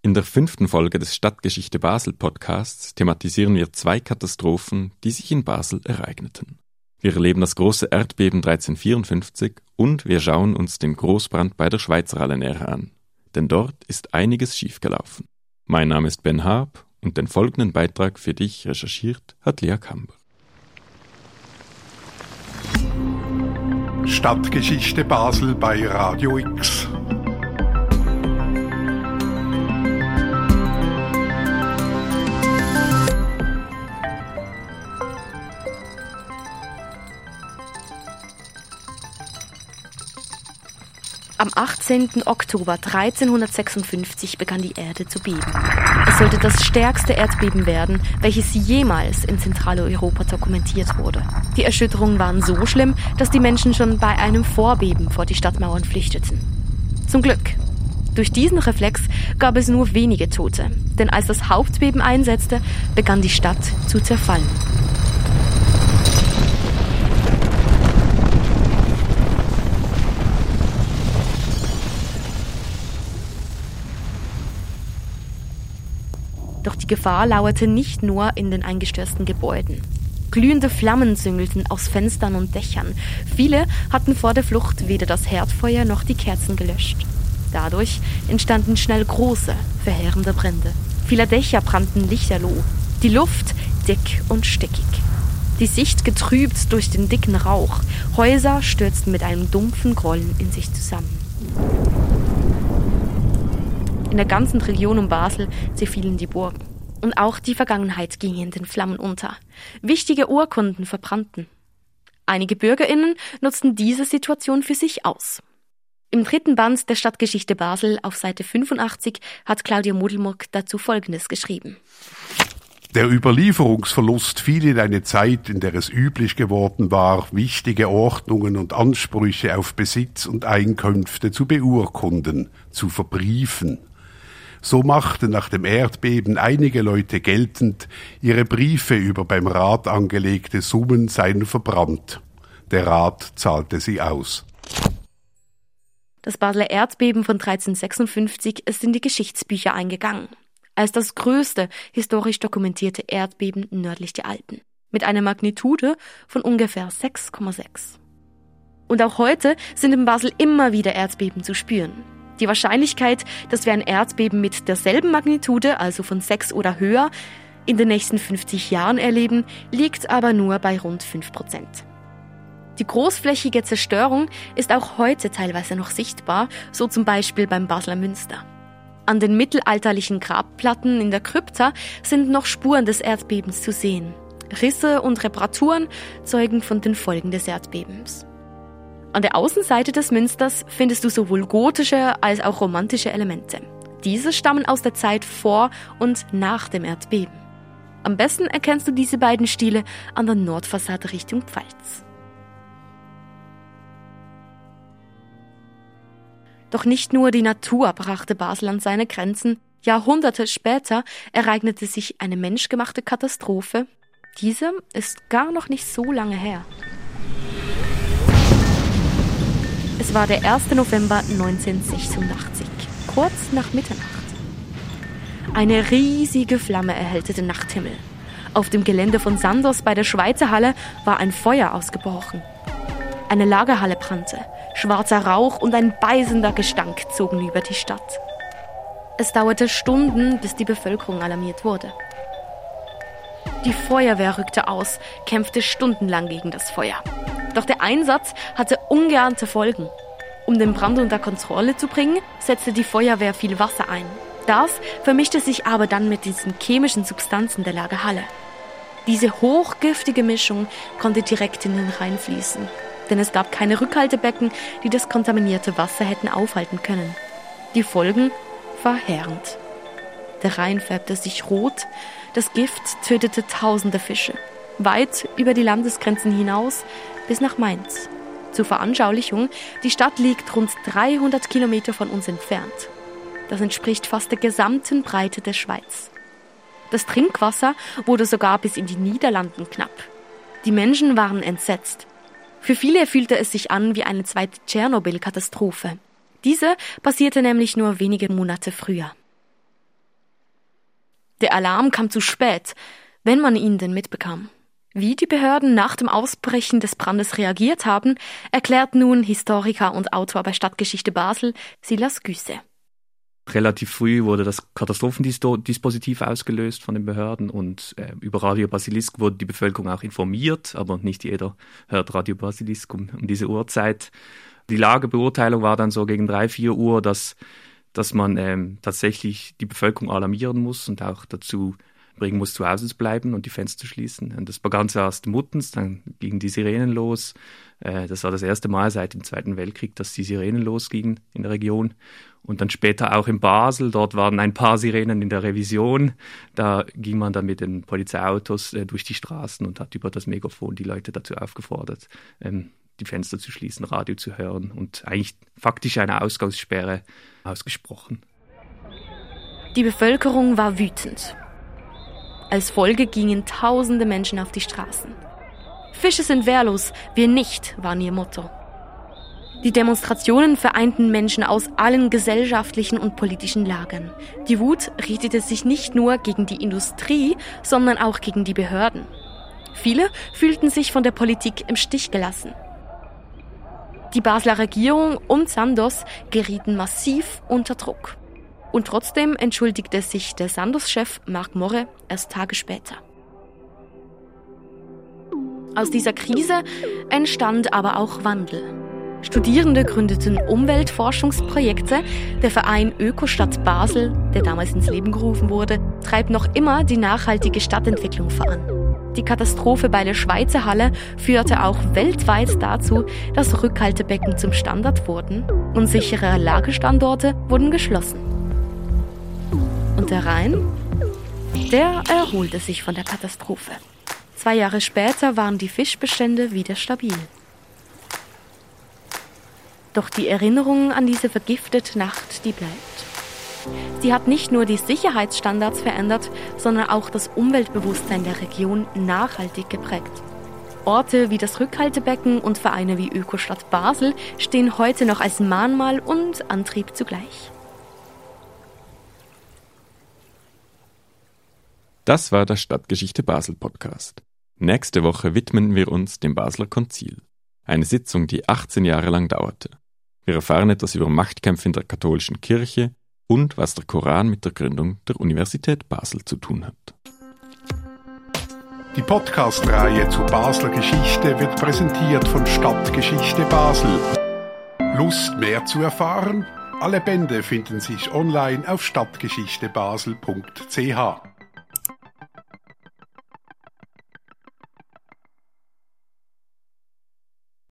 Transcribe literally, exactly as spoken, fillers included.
In der fünften Folge des Stadtgeschichte Basel Podcasts thematisieren wir zwei Katastrophen, die sich in Basel ereigneten. Wir erleben das große Erdbeben dreizehnhundertvierundfünfzig und wir schauen uns den Großbrand bei der Schweizerhalle näher an. Denn dort ist einiges schiefgelaufen. Mein Name ist Ben Haab und den folgenden Beitrag für dich recherchiert hat Lea Kamber. Stadtgeschichte Basel bei Radio X. Am achtzehnten Oktober dreizehnhundertsechsundfünfzig begann die Erde zu beben. Es sollte das stärkste Erdbeben werden, welches jemals in Zentraleuropa dokumentiert wurde. Die Erschütterungen waren so schlimm, dass die Menschen schon bei einem Vorbeben vor die Stadtmauern flüchteten. Zum Glück. Durch diesen Reflex gab es nur wenige Tote, denn als das Hauptbeben einsetzte, begann die Stadt zu zerfallen. Doch die Gefahr lauerte nicht nur in den eingestürzten Gebäuden. Glühende Flammen züngelten aus Fenstern und Dächern. Viele hatten vor der Flucht weder das Herdfeuer noch die Kerzen gelöscht. Dadurch entstanden schnell große, verheerende Brände. Viele Dächer brannten lichterloh, die Luft dick und stickig. Die Sicht getrübt durch den dicken Rauch. Häuser stürzten mit einem dumpfen Grollen in sich zusammen. In der ganzen Region um Basel zerfielen die Burgen. Und auch die Vergangenheit ging in den Flammen unter. Wichtige Urkunden verbrannten. Einige BürgerInnen nutzten diese Situation für sich aus. Im dritten Band der Stadtgeschichte Basel auf Seite fünfundachtzig hat Claudia Modelmuck dazu Folgendes geschrieben. Der Überlieferungsverlust fiel in eine Zeit, in der es üblich geworden war, wichtige Ordnungen und Ansprüche auf Besitz und Einkünfte zu beurkunden, zu verbriefen. So machten nach dem Erdbeben einige Leute geltend, ihre Briefe über beim Rat angelegte Summen seien verbrannt. Der Rat zahlte sie aus. Das Basler Erdbeben von dreizehnhundertsechsundfünfzig ist in die Geschichtsbücher eingegangen, als das größte historisch dokumentierte Erdbeben nördlich der Alpen, mit einer Magnitude von ungefähr sechs Komma sechs. Und auch heute sind in Basel immer wieder Erdbeben zu spüren. Die Wahrscheinlichkeit, dass wir ein Erdbeben mit derselben Magnitude, also von sechs oder höher, in den nächsten fünfzig Jahren erleben, liegt aber nur bei rund fünf Prozent. Die großflächige Zerstörung ist auch heute teilweise noch sichtbar, so zum Beispiel beim Basler Münster. An den mittelalterlichen Grabplatten in der Krypta sind noch Spuren des Erdbebens zu sehen. Risse und Reparaturen zeugen von den Folgen des Erdbebens. An der Außenseite des Münsters findest du sowohl gotische als auch romantische Elemente. Diese stammen aus der Zeit vor und nach dem Erdbeben. Am besten erkennst du diese beiden Stile an der Nordfassade Richtung Pfalz. Doch nicht nur die Natur brachte Basel an seine Grenzen. Jahrhunderte später ereignete sich eine menschgemachte Katastrophe. Diese ist gar noch nicht so lange her. Es war der erste November neunzehnhundertsechsundachtzig, kurz nach Mitternacht. Eine riesige Flamme erhellte den Nachthimmel. Auf dem Gelände von Sanders bei der Schweizerhalle war ein Feuer ausgebrochen. Eine Lagerhalle brannte, schwarzer Rauch und ein beißender Gestank zogen über die Stadt. Es dauerte Stunden, bis die Bevölkerung alarmiert wurde. Die Feuerwehr rückte aus, kämpfte stundenlang gegen das Feuer. Doch der Einsatz hatte ungeahnte Folgen. Um den Brand unter Kontrolle zu bringen, setzte die Feuerwehr viel Wasser ein. Das vermischte sich aber dann mit diesen chemischen Substanzen der Lagerhalle. Diese hochgiftige Mischung konnte direkt in den Rhein fließen, denn es gab keine Rückhaltebecken, die das kontaminierte Wasser hätten aufhalten können. Die Folgen verheerend. Der Rhein färbte sich rot, das Gift tötete tausende Fische. Weit über die Landesgrenzen hinaus bis nach Mainz. Zur Veranschaulichung, die Stadt liegt rund dreihundert Kilometer von uns entfernt. Das entspricht fast der gesamten Breite der Schweiz. Das Trinkwasser wurde sogar bis in die Niederlanden knapp. Die Menschen waren entsetzt. Für viele fühlte es sich an wie eine zweite Tschernobyl-Katastrophe. Diese passierte nämlich nur wenige Monate früher. Der Alarm kam zu spät, wenn man ihn denn mitbekam. Wie die Behörden nach dem Ausbrechen des Brandes reagiert haben, erklärt nun Historiker und Autor bei Stadtgeschichte Basel, Silas Güsse. Relativ früh wurde das Katastrophendispositiv ausgelöst von den Behörden und äh, über Radio Basilisk wurde die Bevölkerung auch informiert, aber nicht jeder hört Radio Basilisk um, um diese Uhrzeit. Die Lagebeurteilung war dann so gegen drei, vier Uhr, dass, dass man ähm, tatsächlich die Bevölkerung alarmieren muss und auch dazu bringen muss, zu Hause zu bleiben und die Fenster zu schließen. Und das begann zuerst Muttens, dann gingen die Sirenen los. Äh, das war das erste Mal seit dem Zweiten Weltkrieg, dass die Sirenen losgingen in der Region. Und dann später auch in Basel, dort waren ein paar Sirenen in der Revision. Da ging man dann mit den Polizeiautos äh, durch die Straßen und hat über das Megafon die Leute dazu aufgefordert, ähm, die Fenster zu schließen, Radio zu hören und eigentlich faktisch eine Ausgangssperre ausgesprochen. Die Bevölkerung war wütend. Als Folge gingen tausende Menschen auf die Straßen. Fische sind wehrlos, wir nicht, war ihr Motto. Die Demonstrationen vereinten Menschen aus allen gesellschaftlichen und politischen Lagern. Die Wut richtete sich nicht nur gegen die Industrie, sondern auch gegen die Behörden. Viele fühlten sich von der Politik im Stich gelassen. Die Basler Regierung und Sandoz gerieten massiv unter Druck. Und trotzdem entschuldigte sich der Sandoz-Chef Marc Morre erst Tage später. Aus dieser Krise entstand aber auch Wandel. Studierende gründeten Umweltforschungsprojekte. Der Verein Ökostadt Basel, der damals ins Leben gerufen wurde, treibt noch immer die nachhaltige Stadtentwicklung voran. Die Katastrophe bei der Schweizer Halle führte auch weltweit dazu, dass Rückhaltebecken zum Standard wurden und sichere Lagerstandorte wurden geschlossen. Und der Rhein, der erholte sich von der Katastrophe. Zwei Jahre später waren die Fischbestände wieder stabil. Doch die Erinnerung an diese vergiftete Nacht, die bleibt. Sie hat nicht nur die Sicherheitsstandards verändert, sondern auch das Umweltbewusstsein der Region nachhaltig geprägt. Orte wie das Rückhaltebecken und Vereine wie Ökostadt Basel stehen heute noch als Mahnmal und Antrieb zugleich. Das war der Stadtgeschichte Basel Podcast. Nächste Woche widmen wir uns dem Basler Konzil. Eine Sitzung, die achtzehn Jahre lang dauerte. Wir erfahren etwas über Machtkämpfe in der katholischen Kirche und was der Koran mit der Gründung der Universität Basel zu tun hat. Die Podcast-Reihe zur Basler Geschichte wird präsentiert von Stadtgeschichte Basel. Lust, mehr zu erfahren? Alle Bände finden sich online auf stadtgeschichte basel punkt c h.